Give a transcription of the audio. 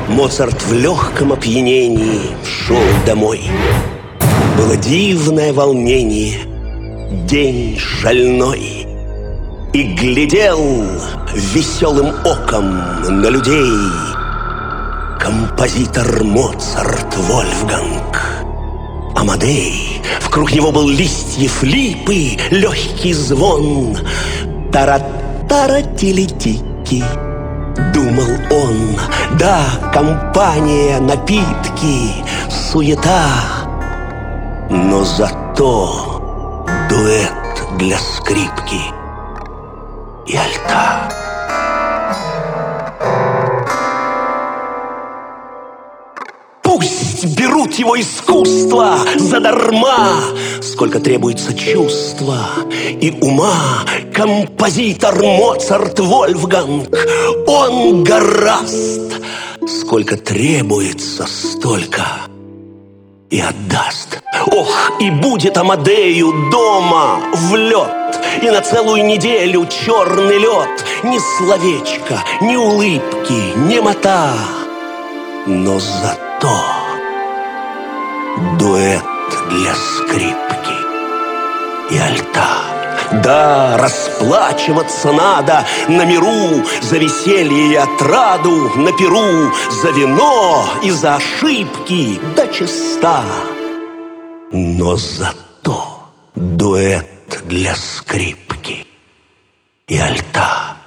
Моцарт в легком опьянении шел домой. Было дивное волнение, день шальной. И глядел веселым оком на людей композитор Моцарт Вольфганг. Амадей, вокруг него был листьев липы, легкий звон. Тара-тара-тили-тики, думал он. Да, компания, напитки, суета, но зато дуэт для скрипки и альта. Пусть берут его искусство задарма, сколько требуется чувства и ума. Композитор Моцарт Вольфганг, он гораст. Сколько требуется, столько и отдаст. Ох, и будет Амадею дома в лед, и на целую неделю черный лед. Ни словечка, ни улыбки, немота, но зато дуэт для скрипки и альта. Да, расплачиваться надо на миру за веселье и отраду, на перу за вино и за ошибки до чиста. Но зато дуэт для скрипки и альта.